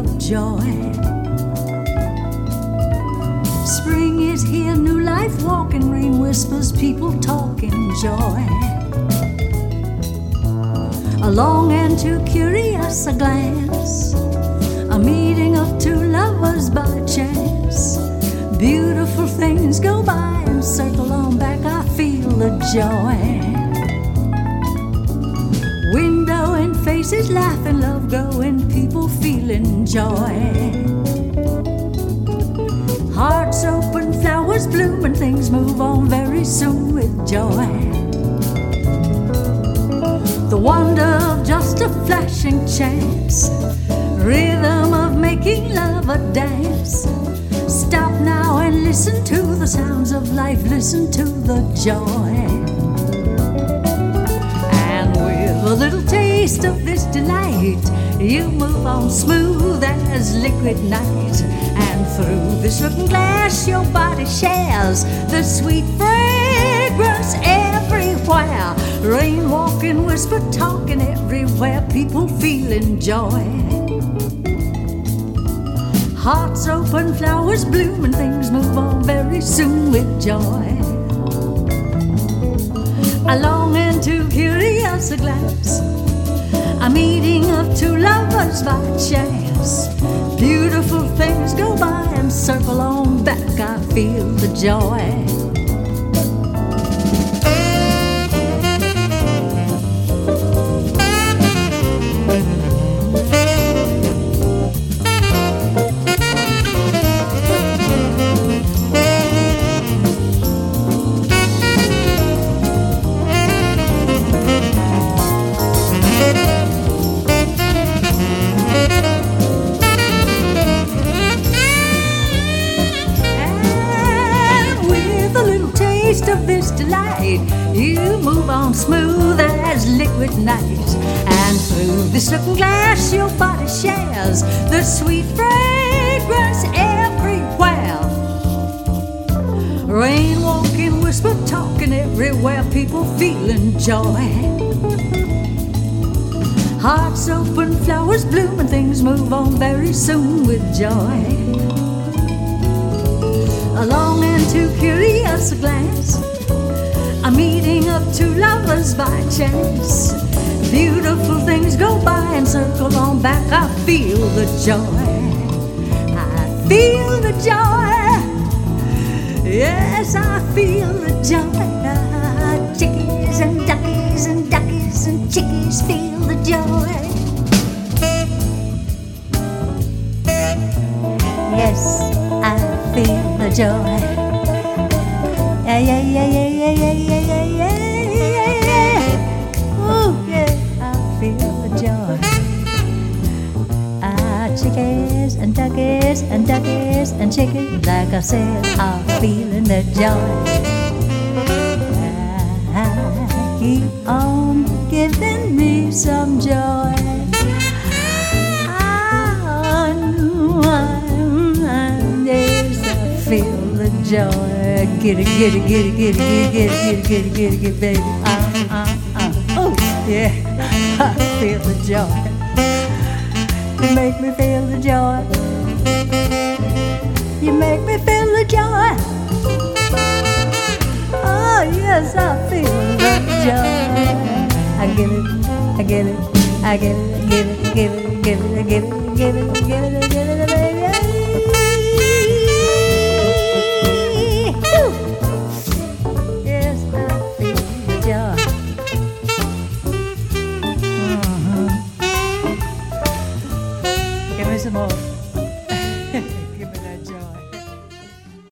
of joy. Spring is here, new life walking, rain whispers, people talking joy. A long and too curious a glance, a meeting of two lovers by chance. Beautiful things go by and circle on back, I feel the joy. Window and faces laughing, love growing, people feeling joy. Hearts open, flowers bloom, and things move on very soon with joy. The wonder of just a flashing chance, rhythm of making love a dance. Stop now and listen to the sounds of life, listen to the joy. And with a little taste of this delight, you move on smooth as liquid night. And through this looking glass your body shares the sweet fragrance everywhere. Rain walking, whisper talking everywhere, people feeling joy. Hearts open, flowers bloom, and things move on very soon with joy. A long and too curious a glance, a meeting of two lovers by chance. Beautiful things go by and circle on back, I feel the joy. Of this delight, you move on smooth as liquid night. And through this looking glass your body shares the sweet fragrance everywhere. Rain walking, whisper talking everywhere, people feeling joy. Hearts open, flowers bloom, and things move on very soon with joy. A long and too curious a glance, a meeting of two lovers by chance. Beautiful things go by and circle on back, I feel the joy. I feel the joy. Yes, I feel the joy. Chickies and duckies and duckies and chickies feel the joy. Yes, I feel the joy. Yeah, yeah, yeah, yeah, yeah, yeah, yeah, yeah, yeah, yeah. Ooh, yeah, I feel the joy. Chickies and duckies and duckies and chickens, like I said, I'm feeling the joy. Keep on giving me some joy. Yes, I feel the joy. Get it, get it, get it, get it, get it, get it, get it, get it, baby. Oh, yeah, I feel the joy. You make me feel the joy. You make me feel the joy. Oh, yes, I feel the joy. I get it, I get it, I get it, I get it, I get it, I get it, I get it, I get it, I get it, I get it, baby. Yes, I feel the joy. Give me some more.